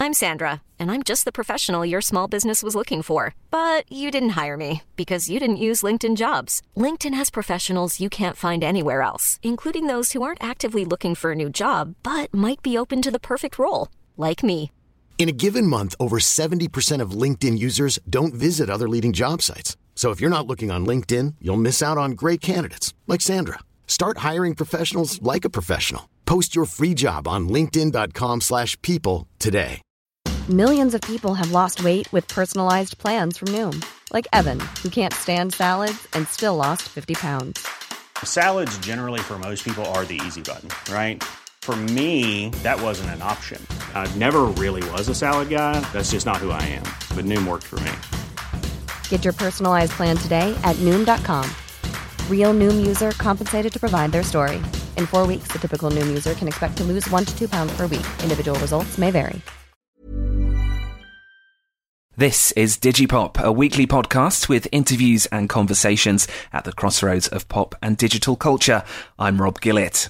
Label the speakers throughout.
Speaker 1: I'm Sandra, and I'm just the professional your small business was looking for. But you didn't hire me because you didn't use LinkedIn Jobs. LinkedIn has professionals you can't find anywhere else, including those who aren't actively looking for a new job, but might be open to the perfect role, like me.
Speaker 2: In a given month, over 70% of LinkedIn users don't visit other leading job sites. So if you're not looking on LinkedIn, you'll miss out on great candidates like Sandra. Start hiring professionals like a professional. Post your free job on linkedin.com/people today.
Speaker 3: Millions of people have lost weight with personalized plans from Noom. Like Evan, who can't stand salads and still lost 50 pounds.
Speaker 4: Salads generally for most people are the easy button, right? For me, that wasn't an option. I never really was a salad guy. That's just not who I am. But Noom worked for me.
Speaker 3: Get your personalized plan today at Noom.com. Real Noom user compensated to provide their story. In 4 weeks, the typical Noom user can expect to lose 1 to 2 pounds per week. Individual results may vary.
Speaker 5: This is Digipop, a weekly podcast with interviews and conversations at the crossroads of pop and digital culture. I'm Rob Gillett.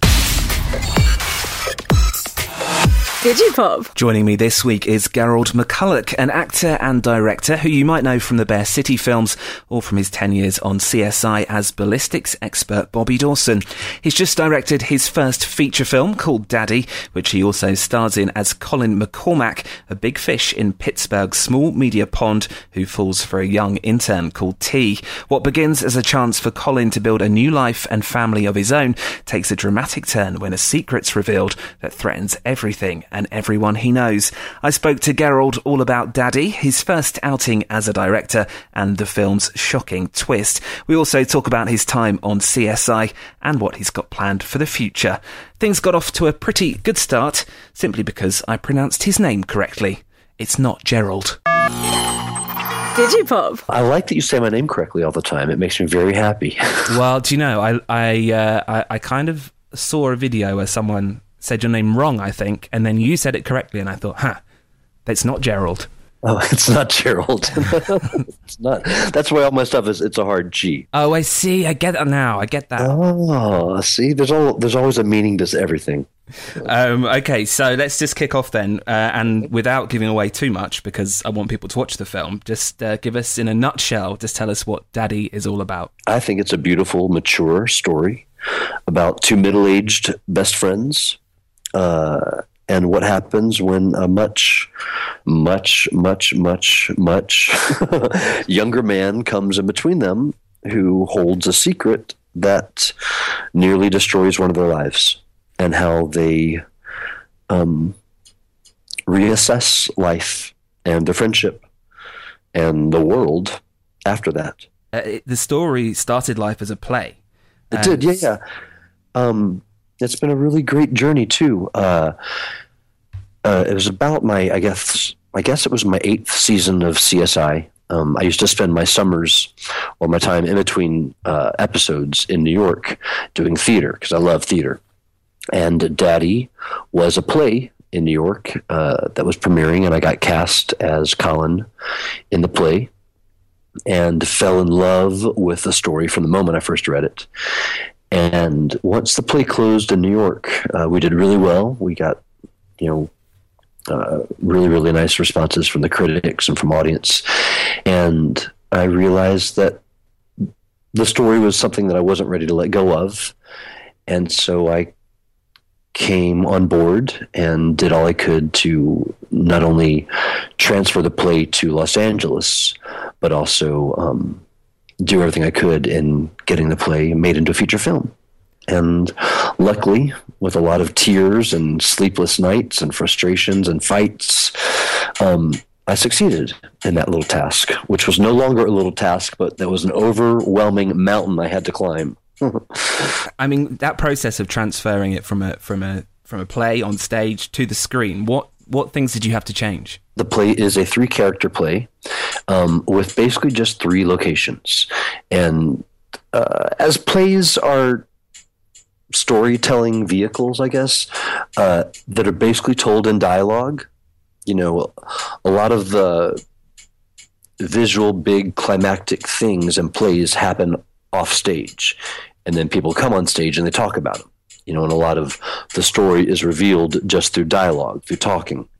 Speaker 1: Digipop.
Speaker 5: Joining me this week is Gerald McCulloch, an actor and director who you might know from the Bear City films or from his 10 years on CSI as ballistics expert Bobby Dawson. He's just directed his first feature film called Daddy, which he also stars in as Colin McCormack, a big fish in Pittsburgh's small media pond who falls for a young intern called T. What begins as a chance for Colin to build a new life and family of his own takes a dramatic turn when a secret's revealed that threatens everything and everyone he knows. I spoke to Gerald all about Daddy, his first outing as a director, and the film's shocking twist. We also talk about his time on CSI and what he's got planned for the future. Things got off to a pretty good start, simply because I pronounced his name correctly. It's not Gerald.
Speaker 1: Digipop.
Speaker 6: I like that you say my name correctly all the time. It makes me very happy.
Speaker 5: Well, do you know, I kind of saw a video where someone said your name wrong, I think, and then you said it correctly, and I thought, that's not Gerald.
Speaker 6: Oh, it's not Gerald. It's not. That's why all my stuff is, it's a hard G.
Speaker 5: Oh, I see. I get it now. I get that.
Speaker 6: Oh, see, there's always a meaning to everything.
Speaker 5: Okay, so let's just kick off then, and without giving away too much, because I want people to watch the film, just give us, in a nutshell, just tell us what Daddy is all about.
Speaker 6: I think it's a beautiful, mature story about two middle-aged best friends, and what happens when a much younger man comes in between them who holds a secret that nearly destroys one of their lives, and how they reassess life and their friendship and the world after that.
Speaker 5: The story started life as a play.
Speaker 6: It did, yeah. It's been a really great journey too. It was about I guess it was my 8th season of CSI. I used to spend my summers or my time in between episodes in New York doing theater because I love theater. And Daddy was a play in New York that was premiering, and I got cast as Colin in the play and fell in love with the story from the moment I first read it. And once the play closed in New York, we did really well. We got, really, really nice responses from the critics and from audience. And I realized that the story was something that I wasn't ready to let go of. And so I came on board and did all I could to not only transfer the play to Los Angeles, but also do everything I could in getting the play made into a feature film. And luckily, with a lot of tears and sleepless nights and frustrations and fights, I succeeded in that little task, which was no longer a little task, but there was an overwhelming mountain I had to climb.
Speaker 5: I mean, that process of transferring it from a play on stage to the screen, what things did you have to change?
Speaker 6: The play is a 3-character play with basically just 3 locations. And as plays are storytelling vehicles, I guess, that are basically told in dialogue, a lot of the visual, big, climactic things in plays happen off stage. And then people come on stage and they talk about them. And a lot of the story is revealed just through dialogue, through talking.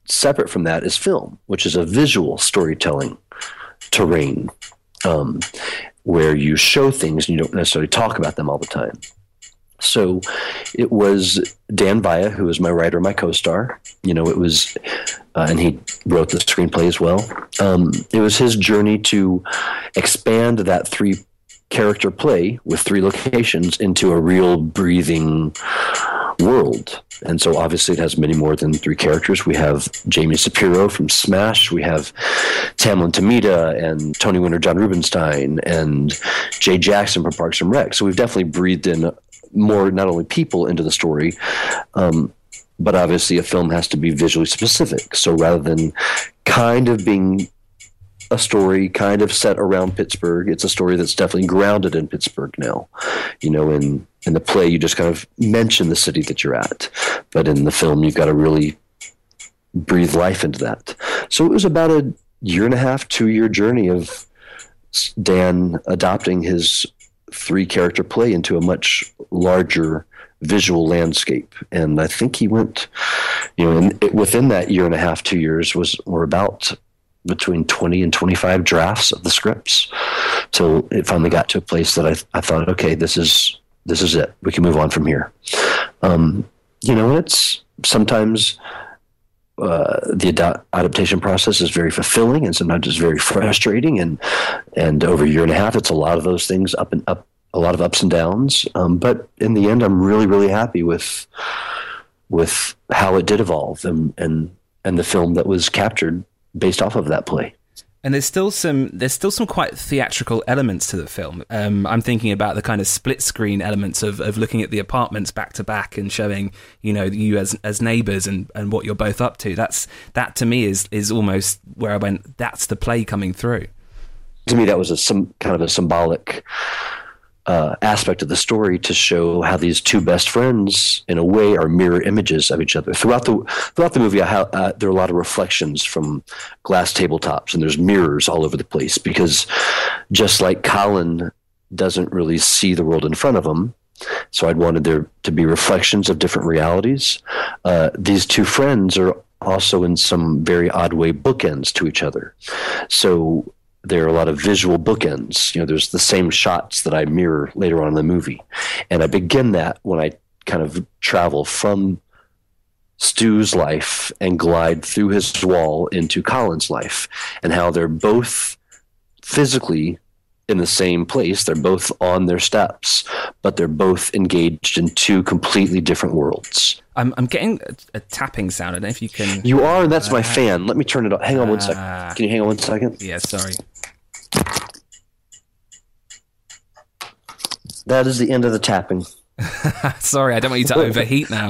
Speaker 6: separate from that is film, which is a visual storytelling terrain, where you show things and you don't necessarily talk about them all the time. So it was Dan Vaya, who was my writer, my co-star. It was, and he wrote the screenplay as well. It was his journey to expand that 3-character play with 3 locations into a real breathing world. And so obviously it has many more than 3 characters. We have Jamie Shapiro from Smash. We have Tamlyn Tomita and Tony Winter, John Rubinstein, and Jay Jackson from Parks and Rec. So we've definitely breathed in more, not only people into the story, but obviously a film has to be visually specific. So rather than kind of being a story kind of set around Pittsburgh, it's a story that's definitely grounded in Pittsburgh now. In the play, you just kind of mention the city that you're at, but in the film, you've got to really breathe life into that. So it was about a 1.5, 2-year journey of Dan adopting his 3-character play into a much larger visual landscape. And I think he went, within that 1.5, 2 years were about between 20 and 25 drafts of the scripts. So it finally got to a place that I thought, okay, this is it. We can move on from here. It's sometimes the adaptation process is very fulfilling, and sometimes it's very frustrating. And over a 1.5 years, it's a lot of those things a lot of ups and downs. But in the end, I'm really, really happy with how it did evolve and the film that was captured based off of that play.
Speaker 5: And there's still some quite theatrical elements to the film. I'm thinking about the kind of split screen elements of looking at the apartments back to back and showing, you as neighbours and what you're both up to. That to me is almost where I went, that's the play coming through.
Speaker 6: To me, that was some kind of a symbolic aspect of the story to show how these 2 best friends, in a way, are mirror images of each other. Throughout the movie, there are a lot of reflections from glass tabletops, and there's mirrors all over the place, because just like Colin doesn't really see the world in front of him, so I'd wanted there to be reflections of different realities. These 2 friends are also in some very odd way bookends to each other. So there are a lot of visual bookends. There's the same shots that I mirror later on in the movie. And I begin that when I kind of travel from Stu's life and glide through his wall into Colin's life, and how they're both physically in the same place. They're both on their steps, but they're both engaged in 2 completely different worlds.
Speaker 5: I'm getting a tapping sound. I don't know if you can...
Speaker 6: You are, and that's my fan. Let me turn it on. Hang on 1 second. Can you hang on 1 second?
Speaker 5: Yeah, sorry.
Speaker 6: That is the end of the tapping.
Speaker 5: Sorry, I don't want you to overheat now.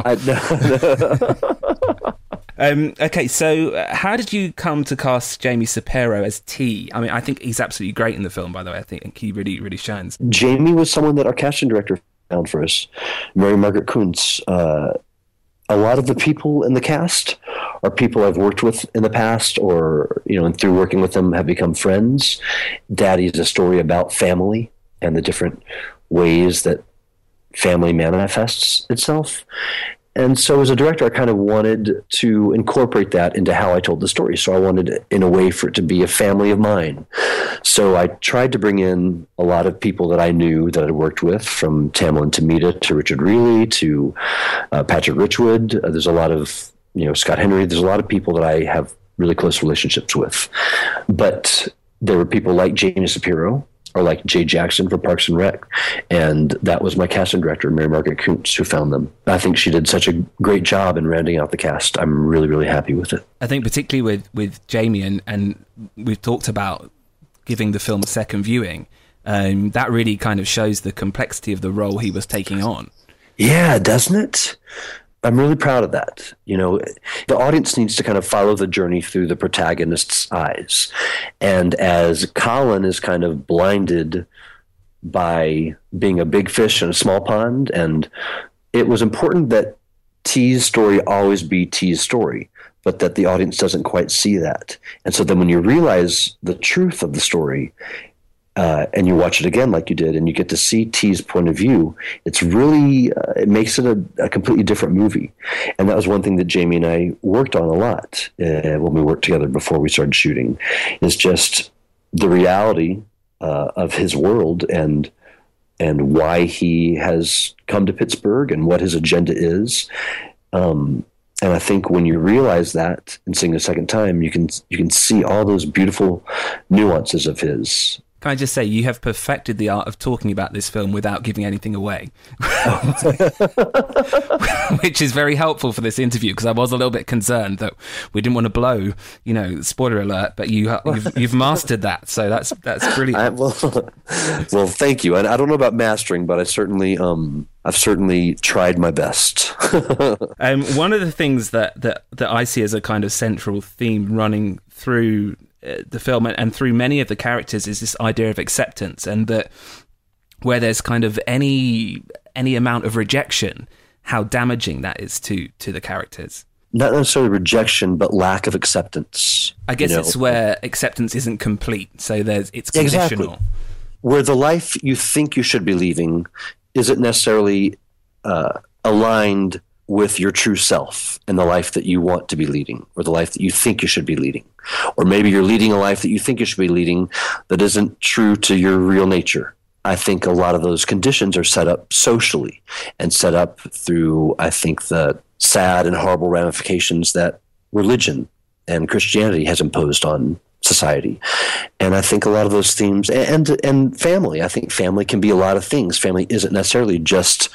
Speaker 5: Okay, so how did you come to cast Jamie Shapiro as T? I mean, I think he's absolutely great in the film, by the way. I think he really, really shines.
Speaker 6: Jamie was someone that our casting director found for us, Mary Margaret Kuntz. A lot of the people in the cast are people I've worked with in the past, or, and through working with them have become friends. Daddy's a story about family and the different ways that family manifests itself. And so as a director, I kind of wanted to incorporate that into how I told the story. So I wanted, in a way, for it to be a family of mine. So I tried to bring in a lot of people that I knew that I'd worked with, from Tamlyn Tomita to Richard Reilly to Patrick Richwood. There's a lot of, Scott Henry. There's a lot of people that I have really close relationships with. But there were people like Jamie Shapiro, or like Jay Jackson for Parks and Rec. And that was my casting director, Mary Margaret Kuntz, who found them. I think she did such a great job in rounding out the cast. I'm really, really happy with it.
Speaker 5: I think particularly with Jamie, and we've talked about giving the film a second viewing, that really kind of shows the complexity of the role he was taking on.
Speaker 6: Yeah, doesn't it? I'm really proud of that. The audience needs to kind of follow the journey through the protagonist's eyes. And as Colin is kind of blinded by being a big fish in a small pond, and it was important that T's story always be T's story, but that the audience doesn't quite see that. And so then when you realize the truth of the story, and you watch it again like you did, and you get to see T's point of view, it's really, it makes it a completely different movie. And that was one thing that Jamie and I worked on a lot when we worked together before we started shooting, is just the reality of his world and why he has come to Pittsburgh and what his agenda is. And I think when you realize that and seeing it a second time, you can see all those beautiful nuances of his.
Speaker 5: Can I just say, you have perfected the art of talking about this film without giving anything away, which is very helpful for this interview, because I was a little bit concerned that we didn't want to blow, spoiler alert, but you've mastered that, so that's brilliant.
Speaker 6: Well, thank you. And I don't know about mastering, but I've certainly tried my best.
Speaker 5: One of the things that I see as a kind of central theme running through the film and through many of the characters is this idea of acceptance, and that where there's kind of any amount of rejection, how damaging that is to the characters.
Speaker 6: Not necessarily rejection, but lack of acceptance.
Speaker 5: I guess it's where acceptance isn't complete, so it's conditional.
Speaker 6: Exactly. Where the life you think you should be leading isn't necessarily aligned with your true self and the life that you want to be leading, or the life that you think you should be leading. Or maybe you're leading a life that you think you should be leading that isn't true to your real nature. I think a lot of those conditions are set up socially and set up through, I think, the sad and horrible ramifications that religion and Christianity has imposed on society. And I think a lot of those themes, and family, I think family can be a lot of things. Family isn't necessarily just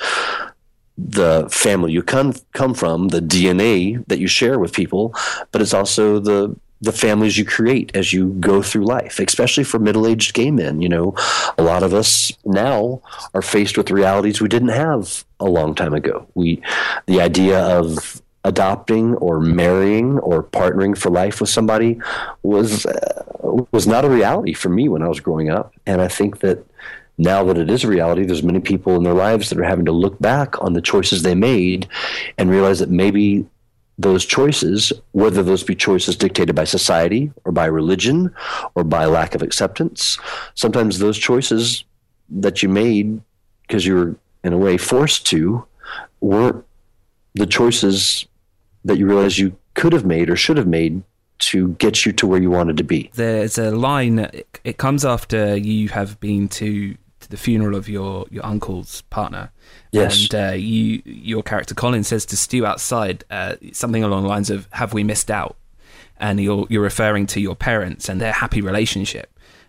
Speaker 6: the family you come from, the DNA that you share with people, but it's also the families you create as you go through life, especially for middle-aged gay men. A lot of us now are faced with realities we didn't have a long time ago. The idea of adopting or marrying or partnering for life with somebody was not a reality for me when I was growing up. And I think that now that it is a reality, there's many people in their lives that are having to look back on the choices they made and realize that maybe those choices, whether those be choices dictated by society or by religion or by lack of acceptance, sometimes those choices that you made because you were in a way forced to weren't the choices that you realize you could have made or should have made to get you to where you wanted to be.
Speaker 5: There's a line, it comes after you have been to the funeral of your uncle's partner.
Speaker 6: Yes.
Speaker 5: And your character Colin says to Stu outside something along the lines of, "Have we missed out?" And you're referring to your parents and their happy relationship.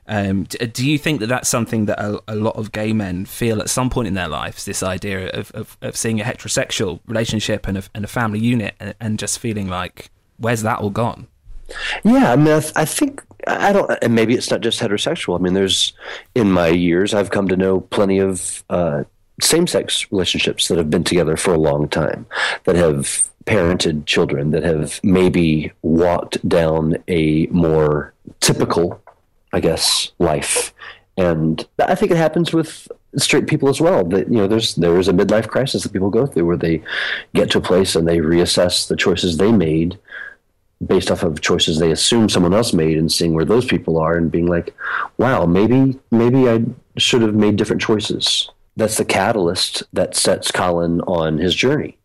Speaker 5: Do you think that that's something that a lot of gay men feel at some point in their lives, this idea of seeing a heterosexual relationship and a family unit and just feeling like, where's that all gone?
Speaker 6: Yeah, I mean, I think, and maybe it's not just heterosexual. I mean, in my years, I've come to know plenty of same-sex relationships that have been together for a long time, that have parented children, that have maybe walked down a more typical, I guess, life. And I think it happens with straight people as well. That there is a midlife crisis that people go through where they get to a place and they reassess the choices they made based off of choices they assume someone else made, and seeing where those people are and being like, wow, maybe I should have made different choices. That's the catalyst that sets Colin on his journey.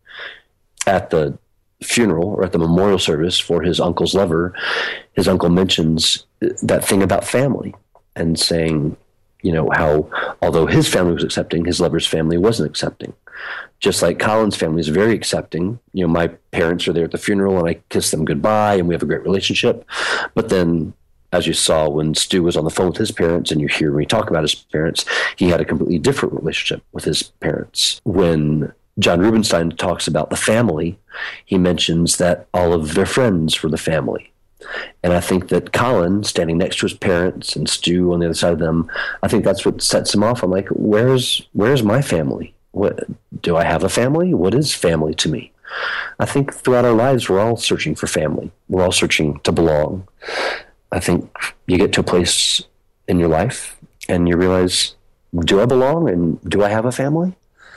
Speaker 6: At the funeral, or at the memorial service for his uncle's lover, his uncle mentions that thing about family and saying, how although his family was accepting, his lover's family wasn't accepting. Just like Colin's family is very accepting. My parents are there at the funeral and I kiss them goodbye and we have a great relationship. But then, as you saw when Stu was on the phone with his parents, and you hear me talk about his parents, he had a completely different relationship with his parents. When John Rubinstein talks about the family, he mentions that all of their friends were the family. And I think that Colin, standing next to his parents and Stu on the other side of them, I think that's what sets him off. I'm like, where's my family? What do I have a family? What is family to me? I think throughout our lives, we're all searching for family. We're all searching to belong. I think you get to a place in your life and you realize, do I belong and do I have a family?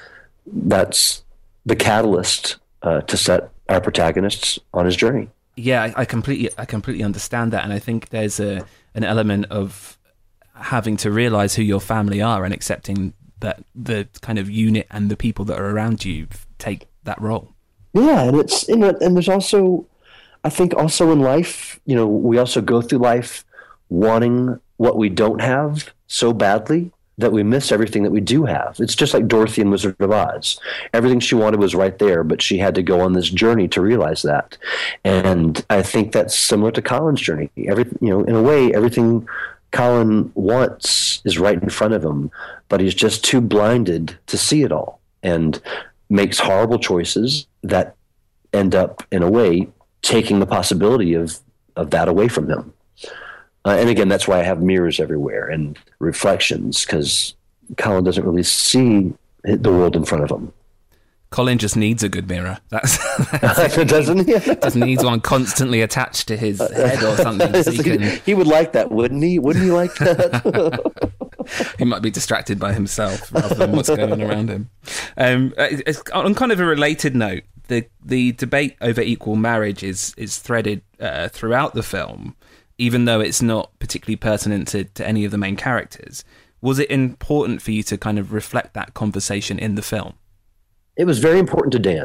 Speaker 6: That's the catalyst to set our protagonists on his journey.
Speaker 5: Yeah, I completely understand that, and I think there's an element of having to realise who your family are and accepting that the kind of unit and the people that are around you take that role.
Speaker 6: Yeah, and it's and there's also, I think also in life, we also go through life wanting what we don't have so badly that we miss everything that we do have. It's just like Dorothy in Wizard of Oz. Everything she wanted was right there, but she had to go on this journey to realize that. And I think that's similar to Colin's journey. In a way, everything Colin wants is right in front of him, but he's just too blinded to see it all and makes horrible choices that end up, in a way, taking the possibility of that away from him. And again, that's why I have mirrors everywhere and reflections, because Colin doesn't really see the world in front of him.
Speaker 5: Colin just needs a good mirror. That's
Speaker 6: doesn't he?
Speaker 5: Just needs one constantly attached to his head or something. So
Speaker 6: he would like that, wouldn't he? Wouldn't he like that?
Speaker 5: He might be distracted by himself rather than what's going on around him. On kind of a related note, the debate over equal marriage is threaded throughout the film, even though it's not particularly pertinent to any of the main characters. Was it important for you to kind of reflect that conversation in the film?
Speaker 6: It was very important to Dan.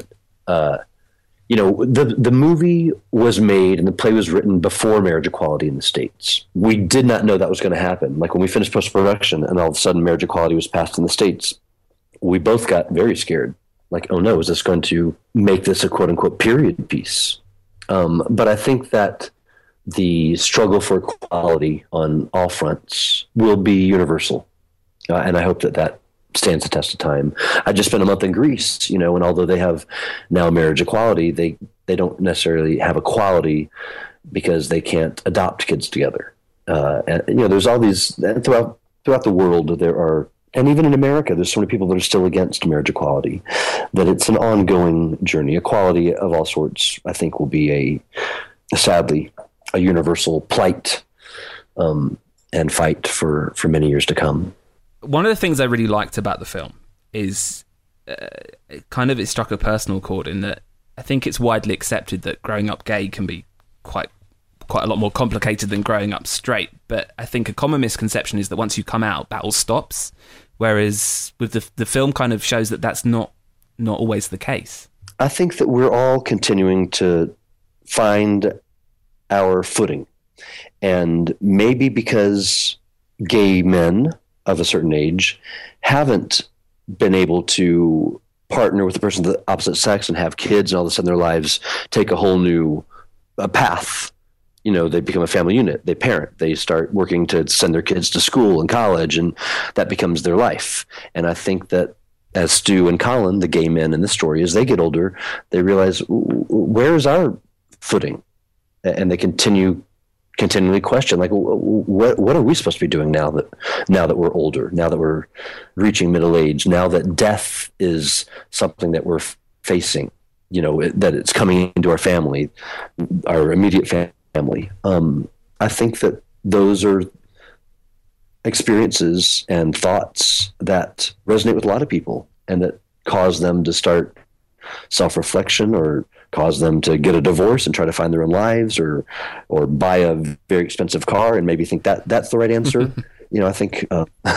Speaker 6: The movie was made and the play was written before marriage equality in the States. We did not know that was going to happen. Like when we finished post-production and all of a sudden marriage equality was passed in the States, we both got very scared. Like, oh no, is this going to make this a quote-unquote period piece? But I think that the struggle for equality on all fronts will be universal. And I hope that stands the test of time. I just spent a month in Greece, and although they have now marriage equality, they don't necessarily have equality because they can't adopt kids together. And there's all these throughout the world. There are, and even in America, there's so many people that are still against marriage equality. That it's an ongoing journey. Equality of all sorts, I think, will be sadly a universal plight and fight for many years to come.
Speaker 5: One of the things I really liked about the film is it struck a personal chord in that I think it's widely accepted that growing up gay can be quite a lot more complicated than growing up straight. But I think a common misconception is that once you come out, battle stops. Whereas with the film kind of shows that that's not always the case.
Speaker 6: I think that we're all continuing to find our footing. And maybe because gay men of a certain age haven't been able to partner with the person of the opposite sex and have kids, and all of a sudden their lives take a whole new path. They become a family unit, they parent, they start working to send their kids to school and college, and that becomes their life. And I think that as Stu and Colin, the gay men in this story, as they get older, they realize, where is our footing? And they continually question, like, what are we supposed to be doing now that we're older, now that we're reaching middle age, now that death is something that we're facing, that it's coming into our family, our immediate family. I think that those are experiences and thoughts that resonate with a lot of people and that cause them to start self-reflection or cause them to get a divorce and try to find their own lives or buy a very expensive car and maybe think that's the right answer. I think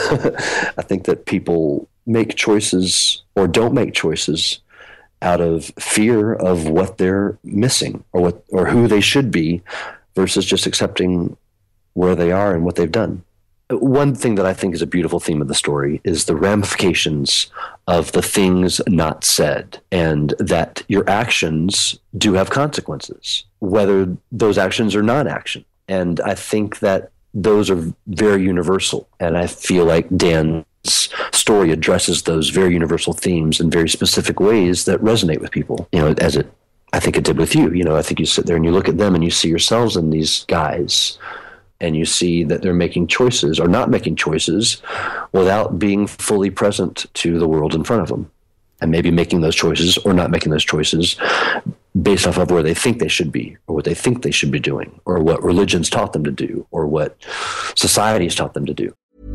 Speaker 6: that people make choices or don't make choices out of fear of what they're missing or who they should be versus just accepting where they are and what they've done. One thing that I think is a beautiful theme of the story is the ramifications of the things not said, and that your actions do have consequences, whether those actions are non-action. And I think that those are very universal. And I feel like Dan's story addresses those very universal themes in very specific ways that resonate with people, I think it did with you. I think you sit there and you look at them and you see yourselves in these guys. And you see that they're making choices or not making choices without being fully present to the world in front of them. And maybe making those choices or not making those choices based off of where they think they should be or what they think they should be doing or what religion's taught them to do or what society's taught them to do.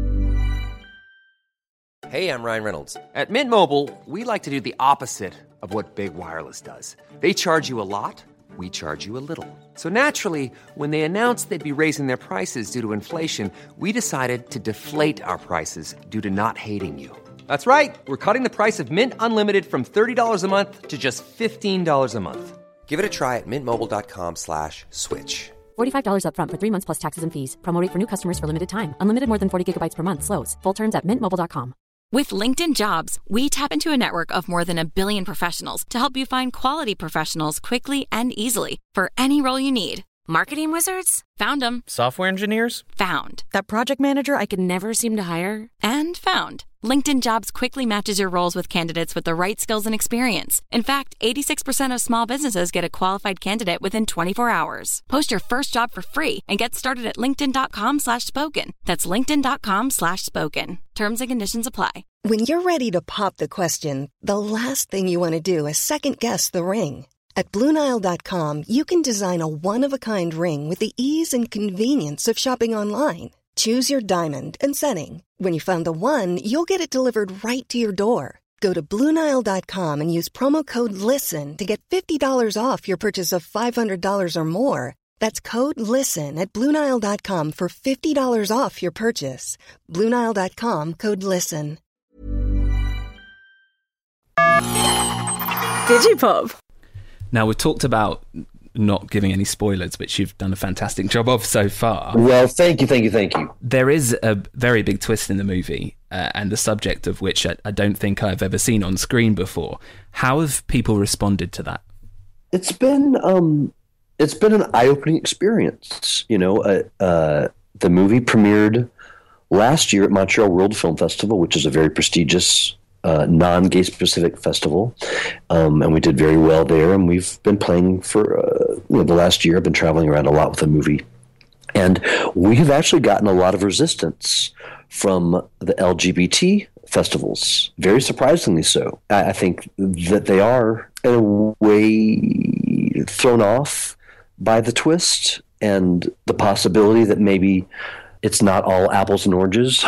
Speaker 7: Hey, I'm Ryan Reynolds. At Mint Mobile, we like to do the opposite of what Big Wireless does. They charge you a lot. we charge you a little. So naturally, when they announced they'd be raising their prices due to inflation, we decided to deflate our prices due to not hating you. That's right. We're cutting the price of Mint Unlimited from $30 a month to just $15 a month. Give it a try at mintmobile.com/switch.
Speaker 8: $45 up front for 3 months plus taxes and fees. Promo rate for new customers for limited time. Unlimited more than 40 gigabytes per month. Slows full terms at mintmobile.com.
Speaker 9: With LinkedIn Jobs, we tap into a network of more than 1 billion professionals to help you find quality professionals quickly and easily for any role you need.
Speaker 10: Marketing wizards?
Speaker 9: Found them.
Speaker 10: Software engineers?
Speaker 9: Found.
Speaker 10: That project manager I could never seem to hire?
Speaker 9: And found. LinkedIn Jobs quickly matches your roles with candidates with the right skills and experience. In fact, 86% of small businesses get a qualified candidate within 24 hours. Post your first job for free and get started at linkedin.com/spoken. That's linkedin.com/spoken. Terms and conditions apply.
Speaker 11: When you're ready to pop the question, the last thing you want to do is second-guess the ring. At BlueNile.com, you can design a one-of-a-kind ring with the ease and convenience of shopping online. Choose your diamond and setting. When you find the one, you'll get it delivered right to your door. Go to BlueNile.com and use promo code LISTEN to get $50 off your purchase of $500 or more. That's code LISTEN at BlueNile.com for $50 off your purchase. BlueNile.com, code LISTEN.
Speaker 12: Digipop.
Speaker 5: Now, we've talked about not giving any spoilers, which you've done a fantastic job of so far.
Speaker 6: Well, thank you.
Speaker 5: There is a very big twist in the movie, and the subject of which I don't think I've ever seen on screen before. How have people responded to that?
Speaker 6: It's been an eye-opening experience. You know, the movie premiered last year at Montreal World Film Festival, which is a very prestigious non-gay specific festival, and we did very well there. And we've been playing for the last year. I've been traveling around a lot with the movie, and we have actually gotten a lot of resistance from the LGBT festivals. Very surprisingly so. I think that they are in a way thrown off by the twist and the possibility that maybe it's not all apples and oranges.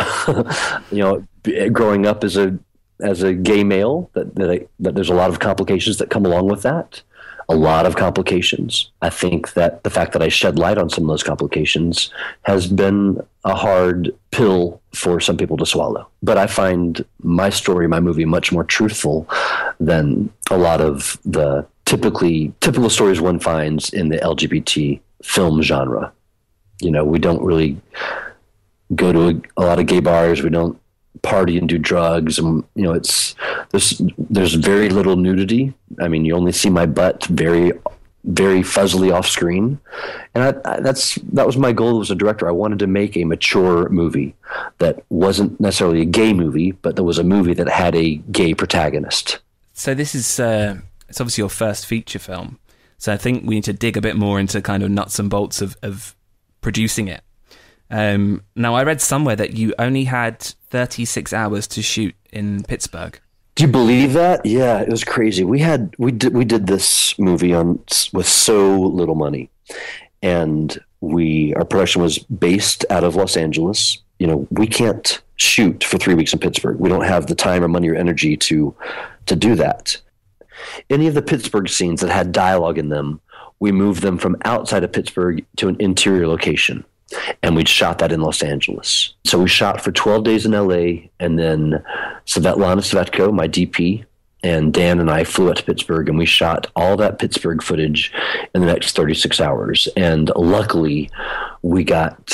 Speaker 6: Growing up as a gay male, that there's a lot of complications that come along with that. A lot of complications. I think that the fact that I shed light on some of those complications has been a hard pill for some people to swallow. But I find my story, my movie, much more truthful than a lot of the typical stories one finds in the LGBT film genre. You know, we don't really go to a lot of gay bars. We don't party and do drugs, and there's very little nudity. I mean, you only see my butt very, very fuzzily off screen, and that was my goal as a director. I wanted to make a mature movie that wasn't necessarily a gay movie, but there was a movie that had a gay protagonist.
Speaker 5: So this is it's obviously your first feature film, so I think we need to dig a bit more into kind of nuts and bolts of producing it. Now, I read somewhere that you only had 36 hours to shoot in Pittsburgh.
Speaker 6: Do you believe that? Yeah, it was crazy. We did this movie with so little money, and our production was based out of Los Angeles. You know, we can't shoot for 3 weeks in Pittsburgh. We don't have the time or money or energy to do that. Any of the Pittsburgh scenes that had dialogue in them, we moved them from outside of Pittsburgh to an interior location. And we'd shot that in Los Angeles. So we shot for 12 days in LA, and then Svetlana Svetko, my DP, and Dan and I flew out to Pittsburgh, and we shot all that Pittsburgh footage in the next 36 hours. And luckily, we got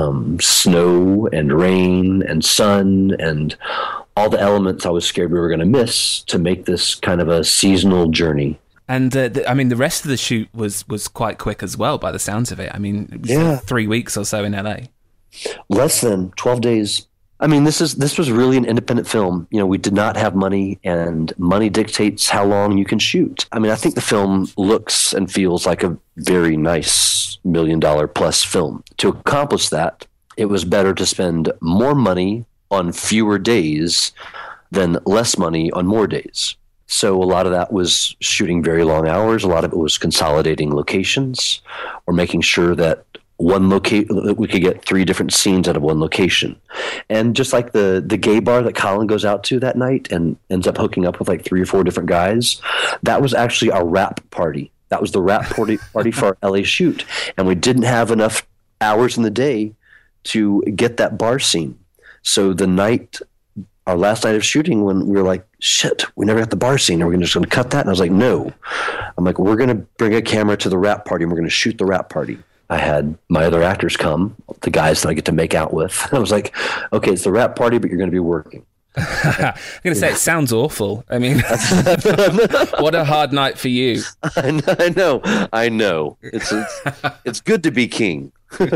Speaker 6: snow and rain and sun and all the elements I was scared we were going to miss to make this kind of a seasonal journey.
Speaker 5: And the rest of the shoot was quite quick as well, by the sounds of it. I mean, it was like 3 weeks or so in LA.
Speaker 6: Less than 12 days. I mean, this was really an independent film. You know, we did not have money, and money dictates how long you can shoot. I mean, I think the film looks and feels like a very nice $1 million plus film. To accomplish that, it was better to spend more money on fewer days than less money on more days. So a lot of that was shooting very long hours. A lot of it was consolidating locations or making sure that that we could get 3 different scenes out of one location. And just like the gay bar that Colin goes out to that night and ends up hooking up with like 3 or 4 different guys, that was actually our wrap party That was the wrap party for our LA shoot. And we didn't have enough hours in the day to get that bar scene. So our last night of shooting, when we were like, shit, we never got the bar scene. Are we just going to cut that? And I was like, no. I'm like, we're going to bring a camera to the wrap party and we're going to shoot the wrap party. I had my other actors come, the guys that I get to make out with. I was like, okay, it's the wrap party, but you're going to be working.
Speaker 5: I'm going to say, it sounds awful. I mean, what a hard night for you.
Speaker 6: I know. It's good to be king.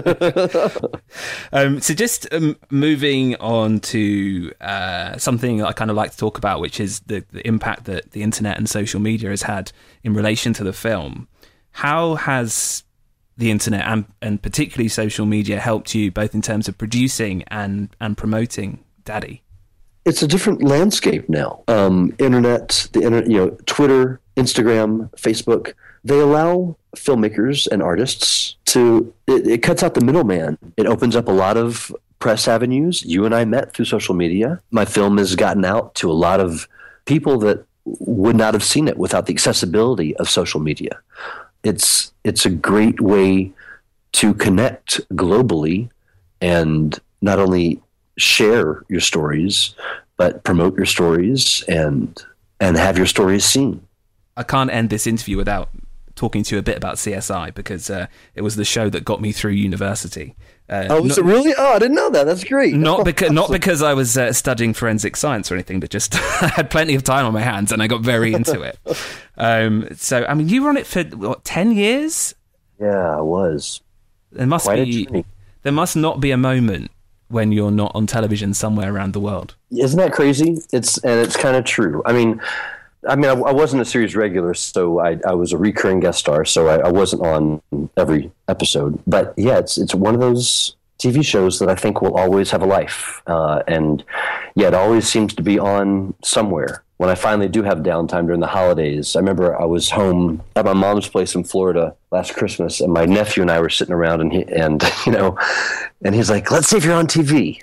Speaker 5: So just moving on to something I kind of like to talk about, which is the impact that the internet and social media has had in relation to the film. How has the internet and particularly social media helped you both in terms of producing and promoting Daddy?
Speaker 6: It's a different landscape now. Internet, Twitter, Instagram, Facebook, they allow filmmakers and artists to, it cuts out the middleman. It opens up a lot of press avenues. You and I met through social media. My film has gotten out to a lot of people that would not have seen it without the accessibility of social media. It's a great way to connect globally and not only share your stories, but promote your stories and have your stories seen.
Speaker 5: I can't end this interview without talking to you a bit about CSI, because it was the show that got me through university.
Speaker 6: Was it really? Oh, I didn't know that. That's great.
Speaker 5: Not because I was studying forensic science or anything, but just I had plenty of time on my hands and I got very into it. So, I mean, you were on it for, 10 years?
Speaker 6: Yeah, I was.
Speaker 5: There must not be a moment when you're not on television somewhere around the world.
Speaker 6: Isn't that crazy? It's kind of true. I mean, I wasn't a series regular, so I was a recurring guest star, so I wasn't on every episode. But yeah, it's one of those TV shows that I think will always have a life. And yeah, it always seems to be on somewhere. When I finally do have downtime during the holidays, I remember I was home at my mom's place in Florida last Christmas, and my nephew and I were sitting around, and he's like, "Let's see if you're on TV."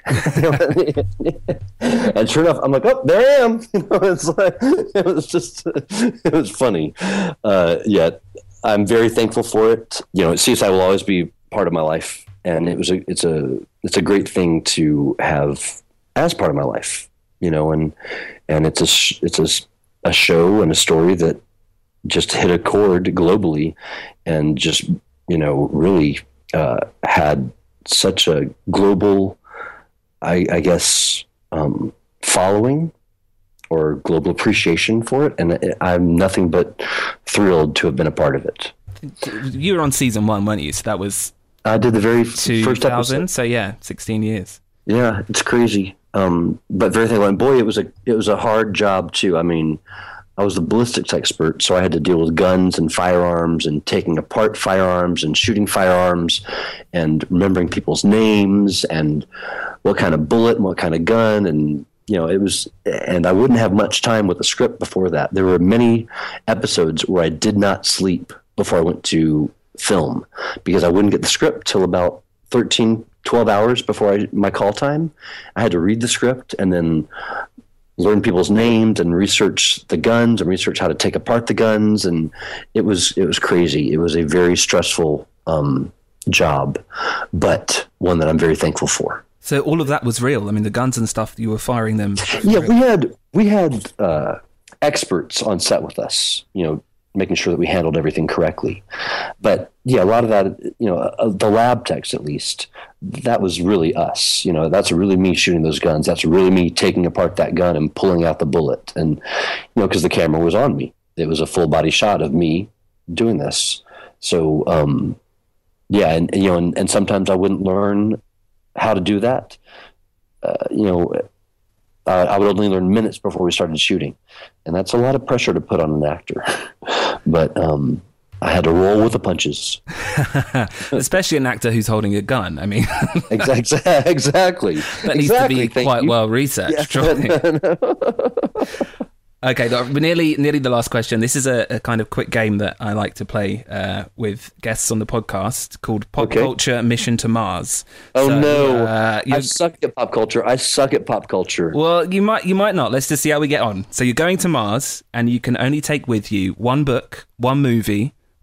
Speaker 6: And sure enough, I'm like, "Oh, there I am." It's like it was funny. Yeah, I'm very thankful for it. CSI will always be part of my life, and it's a great thing to have as part of my life. And it's a show and a story that just hit a chord globally, and just really had such a global, I guess, following or global appreciation for it, and I'm nothing but thrilled to have been a part of it.
Speaker 5: You were on season 1, weren't you? So that was
Speaker 6: I did the very first episode.
Speaker 5: So yeah, 16 years.
Speaker 6: Yeah, it's crazy. But very thankful. And boy, it was a hard job too. I mean, I was the ballistics expert, so I had to deal with guns and firearms and taking apart firearms and shooting firearms and remembering people's names and what kind of bullet and what kind of gun. And, and I wouldn't have much time with the script before that. There were many episodes where I did not sleep before I went to film, because I wouldn't get the script till about 12 hours before my call time. I had to read the script and then learn people's names and research the guns and research how to take apart the guns. And it was crazy. It was a very stressful job, but one that I'm very thankful for.
Speaker 5: So all of that was real. I mean, the guns and stuff, you were firing them.
Speaker 6: Yeah, we had experts on set with us, making sure that we handled everything correctly. But yeah, a lot of that, the lab techs at least, that was really us. That's really me shooting those guns. That's really me taking apart that gun and pulling out the bullet. And, because the camera was on me. It was a full body shot of me doing this. So, yeah, and sometimes I wouldn't learn how to do that. I would only learn minutes before we started shooting. And that's a lot of pressure to put on an actor. But I had to roll with the punches.
Speaker 5: Especially an actor who's holding a gun. I mean,
Speaker 6: exactly.
Speaker 5: That needs to be quite well researched. Yeah. Okay, nearly the last question. This is a kind of quick game that I like to play with guests on the podcast called Pop Culture Mission to Mars.
Speaker 6: Oh, so, no. I suck at pop culture.
Speaker 5: Well, you might not. Let's just see how we get on. So you're going to Mars, and you can only take with you one book, one movie,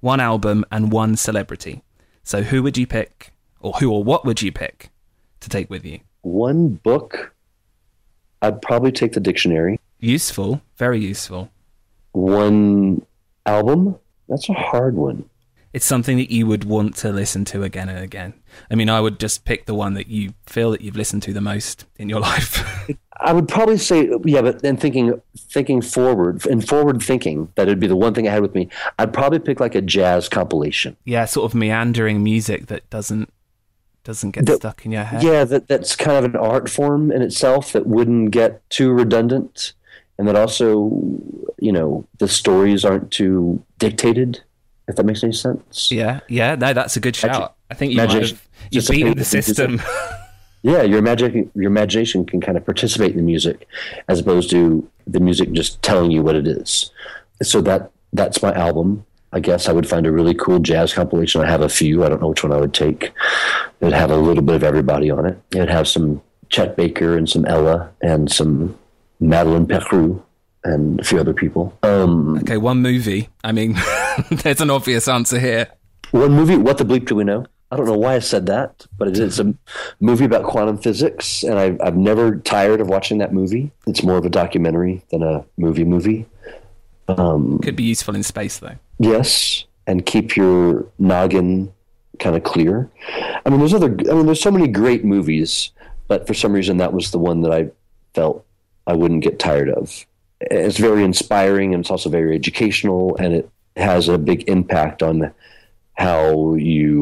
Speaker 5: one album, and one celebrity. So who would you pick, or who or what would you pick to take with you?
Speaker 6: One book, I'd probably take the dictionary.
Speaker 5: Useful, very useful.
Speaker 6: One album, that's a hard one.
Speaker 5: It's something that you would want to listen to again and again. I mean, I would just pick the one that you feel that you've listened to the most in your life.
Speaker 6: I would probably say, yeah, but then thinking forward, and forward thinking, that it'd be the one thing I had with me, I'd probably pick like a jazz compilation.
Speaker 5: Yeah, sort of meandering music that doesn't get stuck in your head.
Speaker 6: Yeah, that's kind of an art form in itself that wouldn't get too redundant, and that also, the stories aren't too dictated, if that makes any sense.
Speaker 5: Yeah, no, that's a good shout. I think you've beaten the system.
Speaker 6: Yeah, your imagination can kind of participate in the music, as opposed to the music just telling you what it is. So that's my album. I guess I would find a really cool jazz compilation. I have a few. I don't know which one I would take. It would have a little bit of everybody on it. It would have some Chet Baker and some Ella and some Madeleine Peyroux and a few other people.
Speaker 5: Okay, one movie. I mean, there's an obvious answer here.
Speaker 6: One movie, What the Bleep Do We Know? I don't know why I said that, but it's a movie about quantum physics, and I've never tired of watching that movie. It's more of a documentary than a movie.
Speaker 5: Could be useful in space, though.
Speaker 6: Yes, and keep your noggin kind of clear. I mean, there's so many great movies, but for some reason that was the one that I felt I wouldn't get tired of. It's very inspiring, and it's also very educational, and it has a big impact on how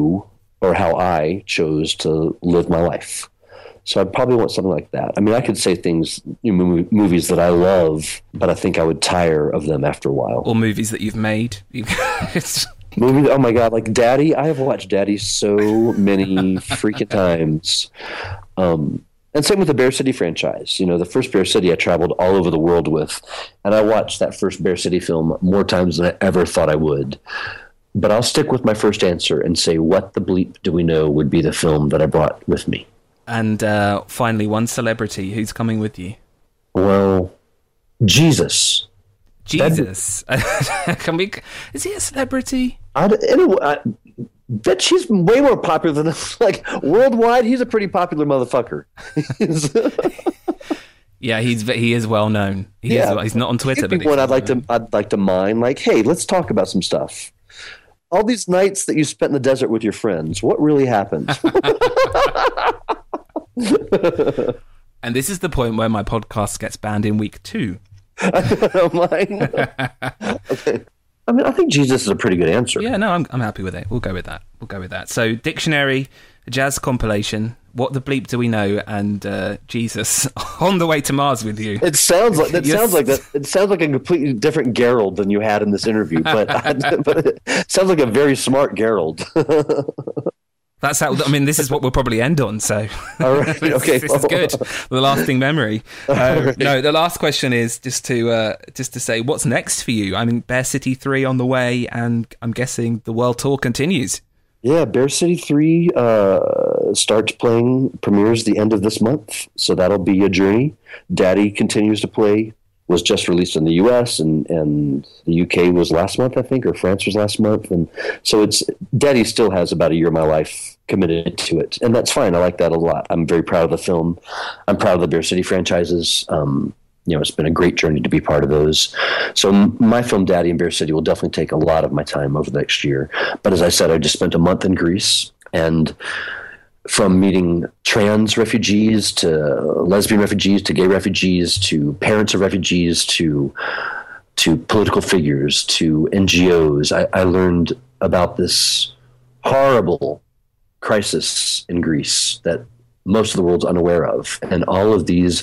Speaker 6: I chose to live my life. So I'd probably want something like that. I mean, I could say things, movies that I love, but I think I would tire of them after a while.
Speaker 5: Or movies that you've made.
Speaker 6: Movies, oh my God, like Daddy. I have watched Daddy so many freaking times. And same with the Bear City franchise. The first Bear City I traveled all over the world with, and I watched that first Bear City film more times than I ever thought I would. But I'll stick with my first answer and say, What the Bleep Do We Know would be the film that I brought with me.
Speaker 5: And finally, one celebrity. Who's coming with you?
Speaker 6: Well, Jesus.
Speaker 5: Jesus? Is he a celebrity?
Speaker 6: Bet she's way more popular than us. Like, worldwide, he's a pretty popular motherfucker.
Speaker 5: Yeah, he is well known. He's not on Twitter.
Speaker 6: But one I'd like to mine. Like, hey, let's talk about some stuff. All these nights that you spent in the desert with your friends, what really happened?
Speaker 5: And this is the point where my podcast gets banned in week 2.
Speaker 6: I don't mind. Okay. I mean, I think Jesus is a pretty good answer.
Speaker 5: Yeah, no, I'm happy with it. We'll go with that. So, dictionary, jazz compilation, What the Bleep Do We Know, and Jesus on the way to Mars with you.
Speaker 6: It sounds like that. It sounds like a completely different Gerald than you had in this interview, but it sounds like a very smart Gerald.
Speaker 5: That's how. I mean, this is what we'll probably end on. So,
Speaker 6: all right, okay,
Speaker 5: this is good. The lasting memory. Right. No, the last question is just to say, what's next for you? I mean, Bear City 3 on the way, and I'm guessing the world tour continues.
Speaker 6: Yeah, Bear City 3 premieres the end of this month, so that'll be a journey. Daddy continues to play. Was just released in the US and the UK was last month, I think, or France was last month. And so Daddy still has about a year of my life committed to it. And that's fine. I like that a lot. I'm very proud of the film. I'm proud of the Bear City franchises. It's been a great journey to be part of those. So my film Daddy and Bear City will definitely take a lot of my time over the next year. But as I said, I just spent a month in Greece, and from meeting trans refugees to lesbian refugees to gay refugees to parents of refugees to political figures to NGOs, I learned about this horrible crisis in Greece that most of the world's unaware of. And all of these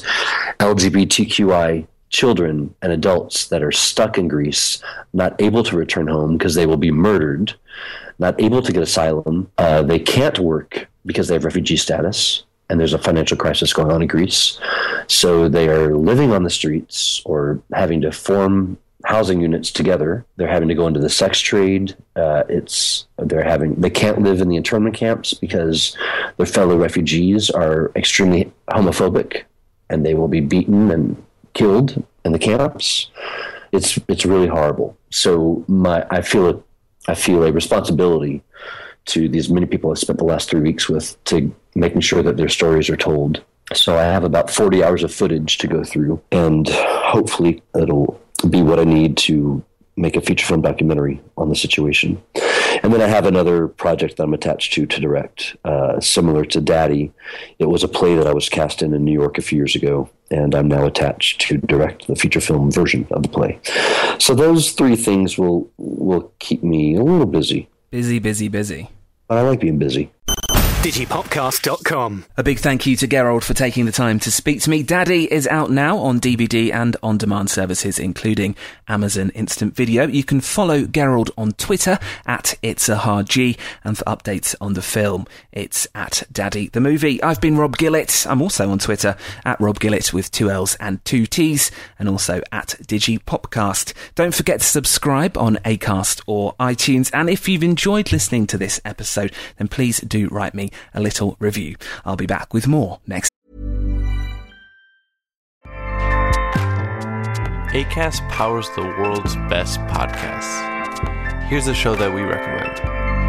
Speaker 6: LGBTQI children and adults that are stuck in Greece, not able to return home because they will be murdered, not able to get asylum. They can't work because they have refugee status, and there's a financial crisis going on in Greece. So they are living on the streets or having to form housing units together. They're having to go into the sex trade. They can't live in the internment camps because their fellow refugees are extremely homophobic, and they will be beaten and killed in the camps. It's really horrible. So I feel I feel a responsibility to these many people I spent the last 3 weeks with to making sure that their stories are told. So I have about 40 hours of footage to go through, and hopefully it'll be what I need to make a feature film documentary on the situation. And then I have another project that I'm attached to direct, similar to Daddy. It was a play that I was cast in New York a few years ago, and I'm now attached to direct the feature film version of the play. So those three things will keep me a little busy.
Speaker 5: Busy.
Speaker 6: But I like being busy.
Speaker 12: Digipopcast.com.
Speaker 5: A big thank you to Gerald for taking the time to speak to me. Daddy is out now on DVD and on-demand services, including Amazon Instant Video. You can follow Gerald on Twitter at @It'sAHardG, and for updates on the film, it's at Daddy the Movie. I've been Rob Gillett. I'm also on Twitter at Rob Gillett with 2 L's and 2 T's, and also at Digipopcast. Don't forget to subscribe on Acast or iTunes, and if you've enjoyed listening to this episode, then please do write me a little review. I'll be back with more next.
Speaker 13: Acast powers the world's best podcasts. Here's a show that we recommend.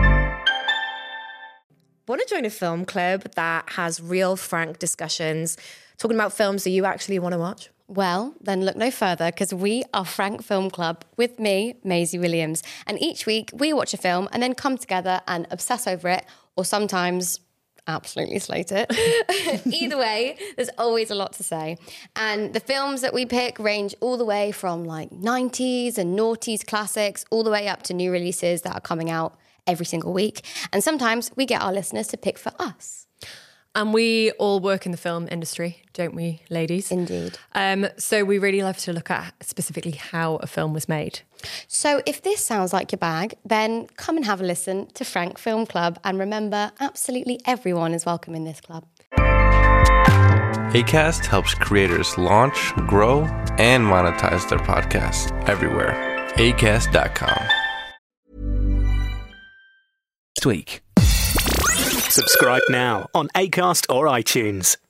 Speaker 14: Want to join a film club that has real, frank discussions, talking about films that you actually want to watch?
Speaker 15: Well, then look no further, because we are Frank Film Club with me, Maisie Williams. And each week we watch a film and then come together and obsess over it, or sometimes absolutely slate it. Either way, there's always a lot to say. And the films that we pick range all the way from like 90s and noughties classics, all the way up to new releases that are coming out every single week. And sometimes we get our listeners to pick for us.
Speaker 14: And we all work in the film industry, don't we, ladies?
Speaker 15: Indeed.
Speaker 14: So we really love to look at specifically how a film was made.
Speaker 15: So if this sounds like your bag, then come and have a listen to Frank Film Club. And remember, absolutely everyone is welcome in this club.
Speaker 13: Acast helps creators launch, grow, and monetize their podcasts everywhere. Acast.com.
Speaker 5: Next week.
Speaker 12: Subscribe now on Acast or iTunes.